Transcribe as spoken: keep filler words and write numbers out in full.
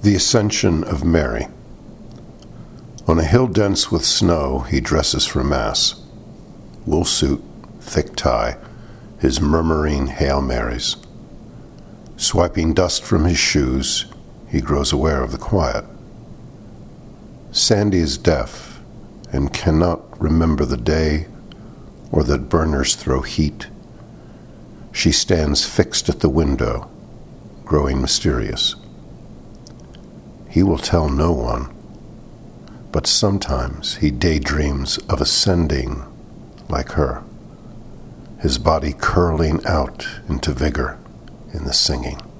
The Ascension of Mary. On a hill dense with snow, he dresses for Mass. Wool suit, thick tie, his murmuring Hail Marys. Swiping dust from his shoes, he grows aware of the quiet. Sandy is deaf and cannot remember the day or that burners throw heat. She stands fixed at the window, growing mysterious. He will tell no one, but sometimes he daydreams of ascending like her, his body curling out into vigor in the singing.